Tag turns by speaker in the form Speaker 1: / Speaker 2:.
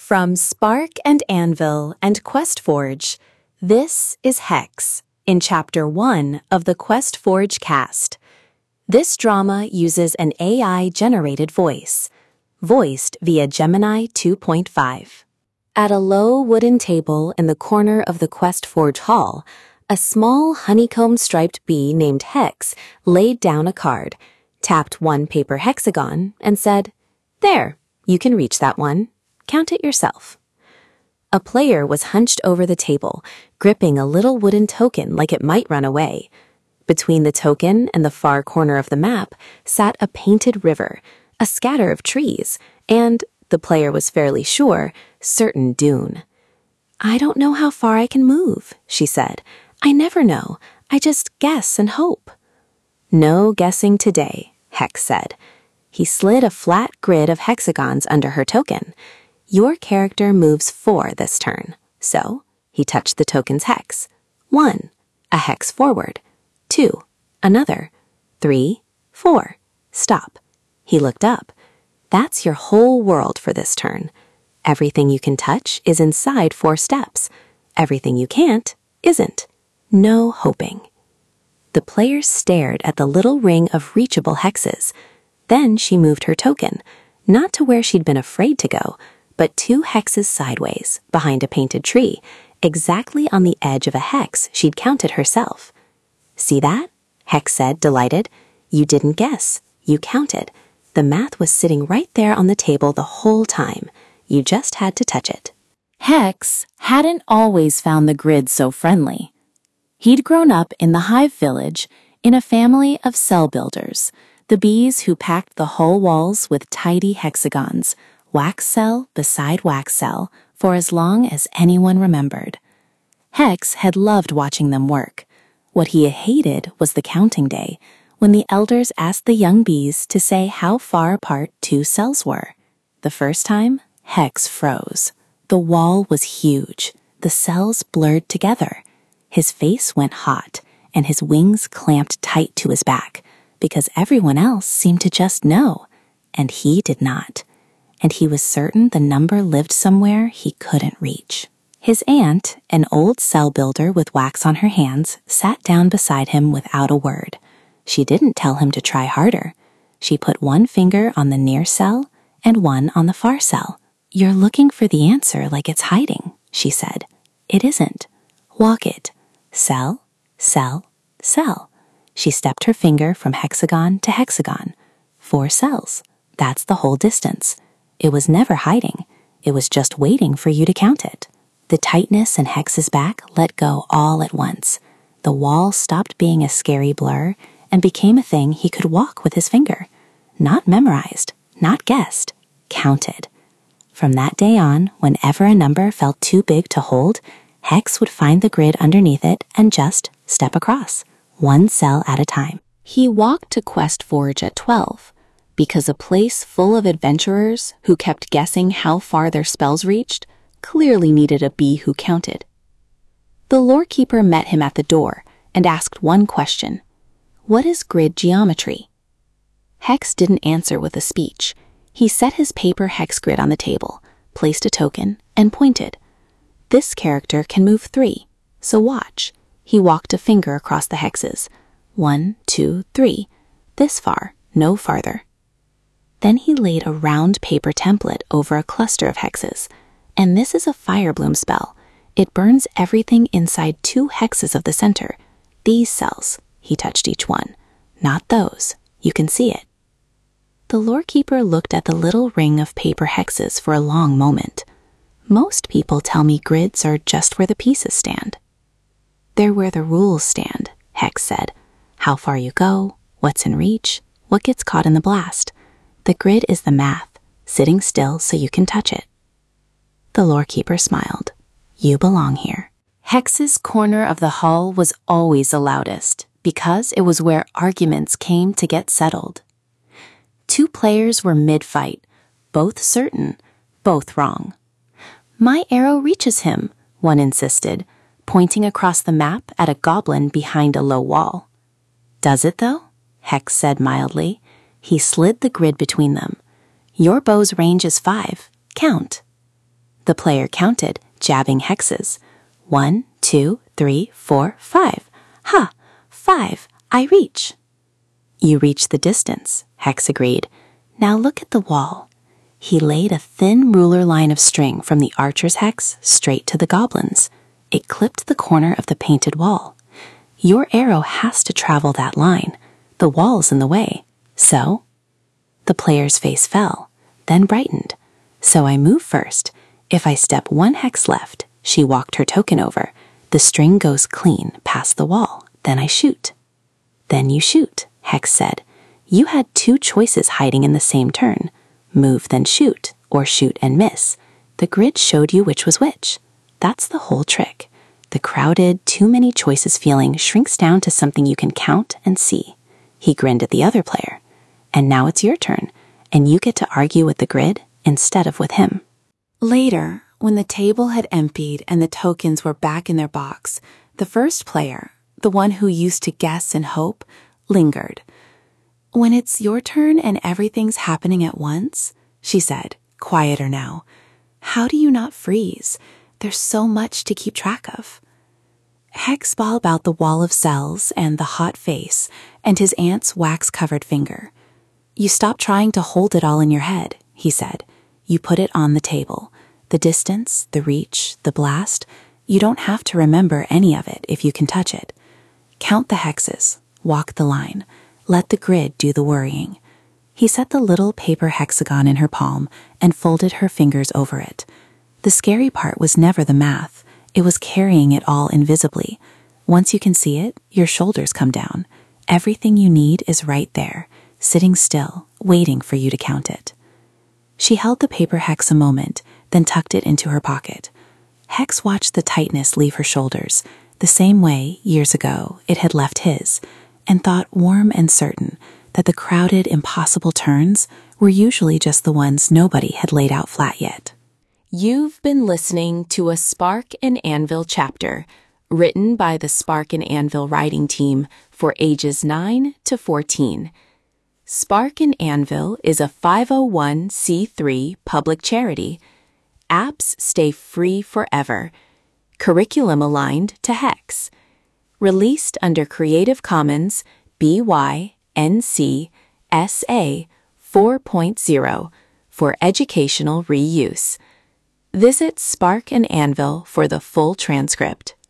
Speaker 1: From Spark and Anvil and QuestForge, this is Hex in Chapter 1 of the QuestForge cast. This drama uses an AI-generated voice, voiced via Gemini 2.5. At a low wooden table in the corner of the QuestForge hall, a small honeycomb-striped bee named Hex laid down a card, tapped one paper hexagon, and said, "There, you can reach that one. Count it yourself." A player was hunched over the table, gripping a little wooden token like it might run away. Between the token and the far corner of the map sat a painted river, a scatter of trees, and, the player was fairly sure, certain dune. "I don't know how far I can move," she said. "I never know. I just guess and hope." "No guessing today," Hex said. He slid a flat grid of hexagons under her token. "Your character moves 4 this turn." So, he touched the token's hex. 1, a hex forward. 2, another. 3, 4. Stop. He looked up. "That's your whole world for this turn. Everything you can touch is inside 4 steps. Everything you can't isn't. No hoping." The player stared at the little ring of reachable hexes. Then she moved her token, not to where she'd been afraid to go, but 2 hexes sideways, behind a painted tree, exactly on the edge of a hex she'd counted herself. "See that?" Hex said, delighted. "You didn't guess. You counted. The math was sitting right there on the table the whole time. You just had to touch it." Hex hadn't always found the grid so friendly. He'd grown up in the Hive Village in a family of cell builders, the bees who packed the hull walls with tidy hexagons, wax cell beside wax cell, for as long as anyone remembered. Hex had loved watching them work. What he hated was the counting day, when the elders asked the young bees to say how far apart 2 cells were. The first time, Hex froze. The wall was huge, the cells blurred together. His face went hot, and his wings clamped tight to his back, because everyone else seemed to just know, and he did not. And he was certain the number lived somewhere he couldn't reach. His aunt, an old cell builder with wax on her hands, sat down beside him without a word. She didn't tell him to try harder. She put one finger on the near cell and one on the far cell. "You're looking for the answer like it's hiding," she said. "It isn't. Walk it. Cell, cell, cell." She stepped her finger from hexagon to hexagon. 4 cells. That's the whole distance. It was never hiding. It was just waiting for you to count it. The tightness in Hex's back let go all at once. The wall stopped being a scary blur and became a thing he could walk with his finger. Not memorized, not guessed, counted. From that day on, whenever a number felt too big to hold, Hex would find the grid underneath it and just step across, 1 cell at a time. He walked to QuestForge at 12, because a place full of adventurers who kept guessing how far their spells reached clearly needed a bee who counted. The lorekeeper met him at the door and asked one question: "What is grid geometry?" Hex didn't answer with a speech. He set his paper hex grid on the table, placed a token, and pointed. "This character can move 3, so watch." He walked a finger across the hexes. 1, 2, 3. This far, no farther. Then he laid a round paper template over a cluster of hexes. And this is a fire bloom spell. It burns everything inside 2 hexes of the center. These cells, he touched each one. Not those. You can see it. The lorekeeper looked at the little ring of paper hexes for a long moment. "Most people tell me grids are just where the pieces stand." "They're where the rules stand," Hex said. "How far you go, what's in reach, what gets caught in the blast. The grid is the math, sitting still so you can touch it." The lorekeeper smiled. "You belong here." Hex's corner of the hall was always the loudest, because it was where arguments came to get settled. 2 players were mid-fight, both certain, both wrong. "My arrow reaches him," one insisted, pointing across the map at a goblin behind a low wall. "Does it, though?" Hex said mildly. He slid the grid between them. "Your bow's range is 5. Count." The player counted, jabbing hexes. 1, 2, 3, 4, 5. Ha! 5. I reach. You reach the distance, Hex agreed. Now look at the wall. He laid a thin ruler line of string from the archer's hex straight to the goblin's. It clipped the corner of the painted wall. Your arrow has to travel that line. The wall's in the way. So? The player's face fell, then brightened. So I move first. If I step 1 hex left, she walked her token over. The string goes clean past the wall. Then I shoot. Then you shoot, Hex said. You had 2 choices hiding in the same turn. Move then shoot, or shoot and miss. The grid showed you which was which. That's the whole trick. The crowded, too many choices feeling shrinks down to something you can count and see. He grinned at the other player. And now it's your turn, and you get to argue with the grid instead of with him. Later, when the table had emptied and the tokens were back in their box, the first player, the one who used to guess and hope, lingered. When it's your turn and everything's happening at once, she said, quieter now, how do you not freeze? There's so much to keep track of. Hex ball about the wall of cells and the hot face and his aunt's wax-covered finger. You stop trying to hold it all in your head, he said. You put it on the table. The distance, the reach, the blast. You don't have to remember any of it if you can touch it. Count the hexes. Walk the line. Let the grid do the worrying. He set the little paper hexagon in her palm and folded her fingers over it. The scary part was never the math. It was carrying it all invisibly. Once you can see it, your shoulders come down. Everything you need is right there, sitting still, waiting for you to count it. She held the paper hex a moment, then tucked it into her pocket. Hex watched the tightness leave her shoulders, the same way, years ago, it had left his, and thought warm and certain that the crowded, impossible turns were usually just the ones nobody had laid out flat yet. You've been listening to a Spark and Anvil chapter, written by the Spark and Anvil writing team for ages 9 to 14. Spark and Anvil is a 501c3 public charity. Apps stay free forever. Curriculum aligned to Hex. Released under Creative Commons BY-NC SA 4.0 for educational reuse. Visit Spark and Anvil for the full transcript.